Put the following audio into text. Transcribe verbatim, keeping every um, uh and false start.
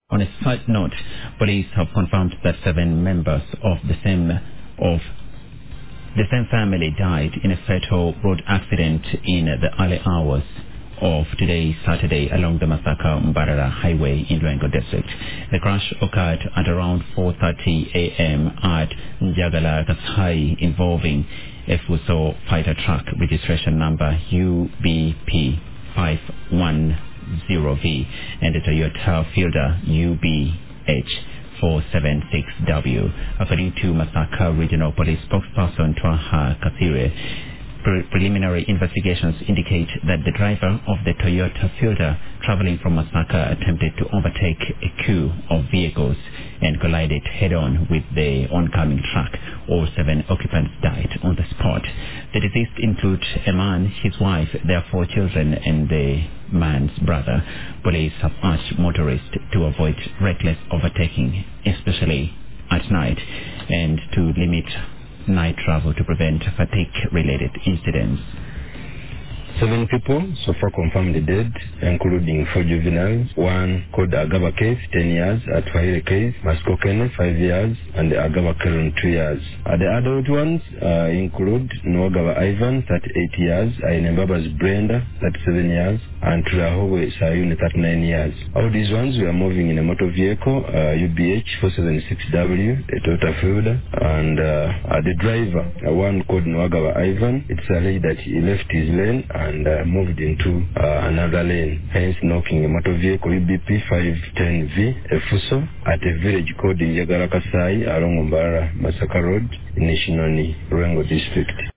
On a side note, police have confirmed that seven members of the same of the same family died in a fatal road accident in the early hours of today, Saturday, along the Masaka-Mbarara Highway in Lwengo District. The crash occurred at around four thirty a m at Njagala Kasai, involving a Fuso fighter truck registration number U B P five one zero V and a Toyota Fielder U B H four seven six W. According to Masaka Regional Police spokesperson Twaha Kathire, pre- preliminary investigations indicate that the driver of the Toyota Fielder traveling from Masaka attempted to overtake a queue of vehicles and collided head-on with the oncoming truck. All seven occupants died on the spot. The deceased include a man, his wife, their four children, and the man's brother. Police have urged motorists to avoid reckless overtaking, especially at night, and to limit night travel to prevent fatigue-related incidents. Seven people so far confirmed dead, including four juveniles, one called Agaba Case, ten years, at Fahire Case, Masko Kene, five years, and Agaba Karen, two years. Uh, the adult ones uh, include Nwagaba Ivan, thirty-eight years, Ainembaba's Brenda, thirty-seven years, and Turahowe Sayune, thirty-nine years. All these ones were moving in a motor vehicle, uh, U B H four seven six W, a Toyota Fielder, and uh, uh, the driver, uh, one called Nwagaba Ivan, it's alleged that he left his lane and uh, moved into uh, another lane, hence knocking a motor vehicle U B P five ten V, a Fuso, at a village called Njagala Kasai along Mbarara Masaka Road in Nishinoni, Lwengo District.